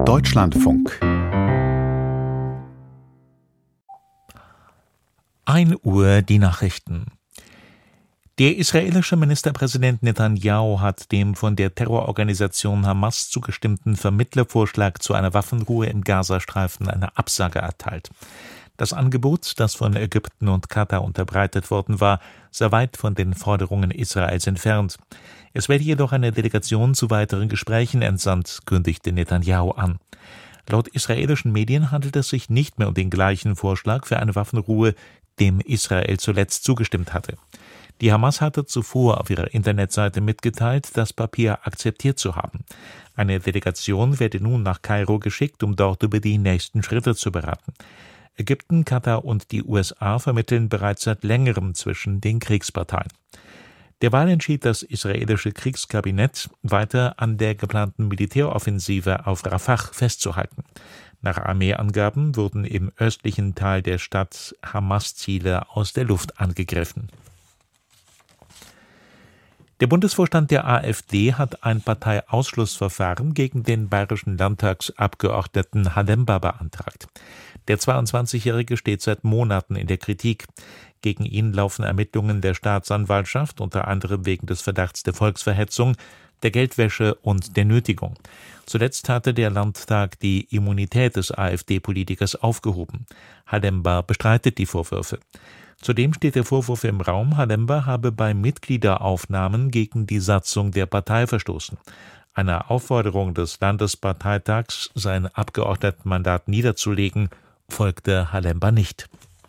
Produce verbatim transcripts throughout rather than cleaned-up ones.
Deutschlandfunk. ein Uhr die Nachrichten. Der israelische Ministerpräsident Netanyahu hat dem von der Terrororganisation Hamas zugestimmten Vermittlervorschlag zu einer Waffenruhe im Gazastreifen eine Absage erteilt. Das Angebot, das von Ägypten und Katar unterbreitet worden war, sei weit von den Forderungen Israels entfernt. Es werde jedoch eine Delegation zu weiteren Gesprächen entsandt, kündigte Netanyahu an. Laut israelischen Medien handelt es sich nicht mehr um den gleichen Vorschlag für eine Waffenruhe, dem Israel zuletzt zugestimmt hatte. Die Hamas hatte zuvor auf ihrer Internetseite mitgeteilt, das Papier akzeptiert zu haben. Eine Delegation werde nun nach Kairo geschickt, um dort über die nächsten Schritte zu beraten. Ägypten, Katar und die U S A vermitteln bereits seit längerem zwischen den Kriegsparteien. Derweil entschied das israelische Kriegskabinett, weiter an der geplanten Militäroffensive auf Rafah festzuhalten. Nach Armeeangaben wurden im östlichen Teil der Stadt Hamas-Ziele aus der Luft angegriffen. Der Bundesvorstand der AfD hat ein Parteiausschlussverfahren gegen den bayerischen Landtagsabgeordneten Halemba beantragt. Der zweiundzwanzigjährige steht seit Monaten in der Kritik. Gegen ihn laufen Ermittlungen der Staatsanwaltschaft, unter anderem wegen des Verdachts der Volksverhetzung, der Geldwäsche und der Nötigung. Zuletzt hatte der Landtag die Immunität des AfD-Politikers aufgehoben. Halemba bestreitet die Vorwürfe. Zudem steht der Vorwurf im Raum, Halemba habe bei Mitgliederaufnahmen gegen die Satzung der Partei verstoßen. Einer Aufforderung des Landesparteitags, sein Abgeordnetenmandat niederzulegen, folgte Halemba nicht.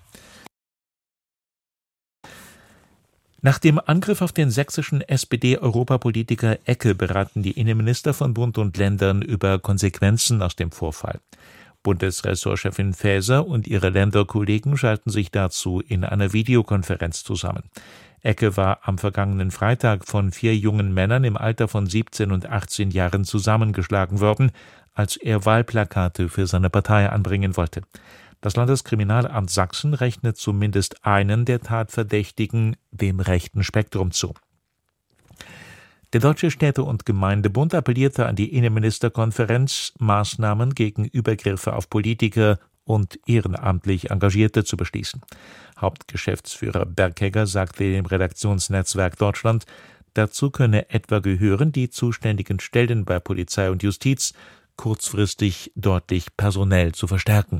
Nach dem Angriff auf den sächsischen S P D-Europapolitiker Ecke beraten die Innenminister von Bund und Ländern über Konsequenzen aus dem Vorfall. Bundesressortchefin Faeser und ihre Länderkollegen schalten sich dazu in einer Videokonferenz zusammen. Ecke war am vergangenen Freitag von vier jungen Männern im Alter von siebzehn und achtzehn Jahren zusammengeschlagen worden, als er Wahlplakate für seine Partei anbringen wollte. Das Landeskriminalamt Sachsen rechnet zumindest einen der Tatverdächtigen dem rechten Spektrum zu. Der Deutsche Städte- und Gemeindebund appellierte an die Innenministerkonferenz, Maßnahmen gegen Übergriffe auf Politiker und ehrenamtlich Engagierte zu beschließen. Hauptgeschäftsführer Berghegger sagte dem Redaktionsnetzwerk Deutschland, dazu könne etwa gehören, die zuständigen Stellen bei Polizei und Justiz kurzfristig deutlich personell zu verstärken.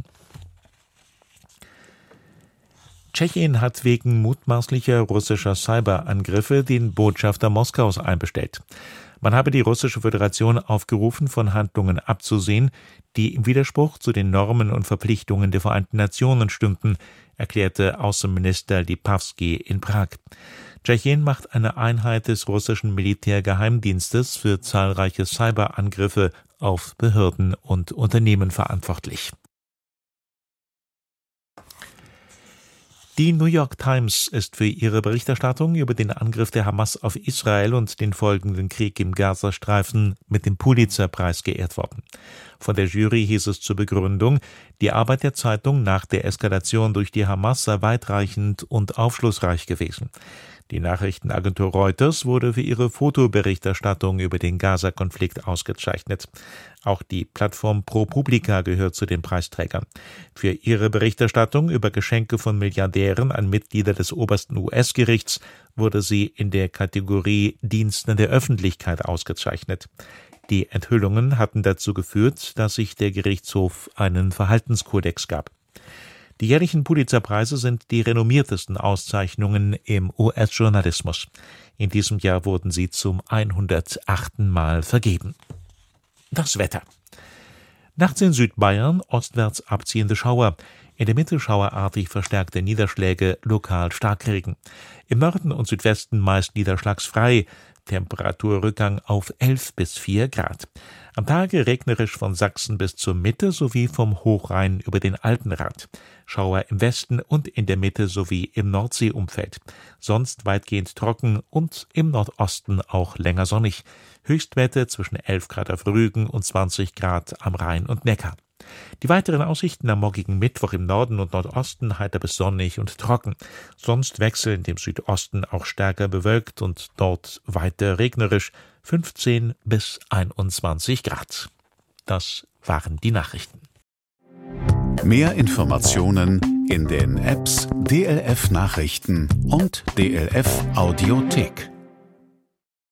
Tschechien hat wegen mutmaßlicher russischer Cyberangriffe den Botschafter Moskaus einbestellt. Man habe die Russische Föderation aufgerufen, von Handlungen abzusehen, die im Widerspruch zu den Normen und Verpflichtungen der Vereinten Nationen stünden, erklärte Außenminister Lipavsky in Prag. Tschechien macht eine Einheit des russischen Militärgeheimdienstes für zahlreiche Cyberangriffe auf Behörden und Unternehmen verantwortlich. Die New York Times ist für ihre Berichterstattung über den Angriff der Hamas auf Israel und den folgenden Krieg im Gazastreifen mit dem Pulitzer-Preis geehrt worden. Von der Jury hieß es zur Begründung, die Arbeit der Zeitung nach der Eskalation durch die Hamas sei weitreichend und aufschlussreich gewesen. Die Nachrichtenagentur Reuters wurde für ihre Fotoberichterstattung über den Gaza-Konflikt ausgezeichnet. Auch die Plattform ProPublica gehört zu den Preisträgern. Für ihre Berichterstattung über Geschenke von Milliardären an Mitglieder des obersten U S-Gerichts wurde sie in der Kategorie Dienste der Öffentlichkeit ausgezeichnet. Die Enthüllungen hatten dazu geführt, dass sich der Gerichtshof einen Verhaltenskodex gab. Die jährlichen Pulitzer-Preise sind die renommiertesten Auszeichnungen im U S-Journalismus. In diesem Jahr wurden sie zum hundertachten Mal vergeben. Das Wetter. Nachts in Südbayern ostwärts abziehende Schauer. In der Mitte schauerartig verstärkte Niederschläge, lokal Starkregen. Im Norden und Südwesten meist niederschlagsfrei. Temperaturrückgang auf elf bis vier Grad. Am Tage regnerisch von Sachsen bis zur Mitte sowie vom Hochrhein über den Alpenrand. Schauer im Westen und in der Mitte sowie im Nordseeumfeld. Sonst weitgehend trocken und im Nordosten auch länger sonnig. Höchstwerte zwischen elf Grad auf Rügen und zwanzig Grad am Rhein und Neckar. Die weiteren Aussichten am morgigen Mittwoch im Norden und Nordosten heiter bis sonnig und trocken. Sonst wechselnd im Südosten auch stärker bewölkt und dort weiter regnerisch, fünfzehn bis einundzwanzig Grad. Das waren die Nachrichten. Mehr Informationen in den Apps D L F Nachrichten und D L F Audiothek.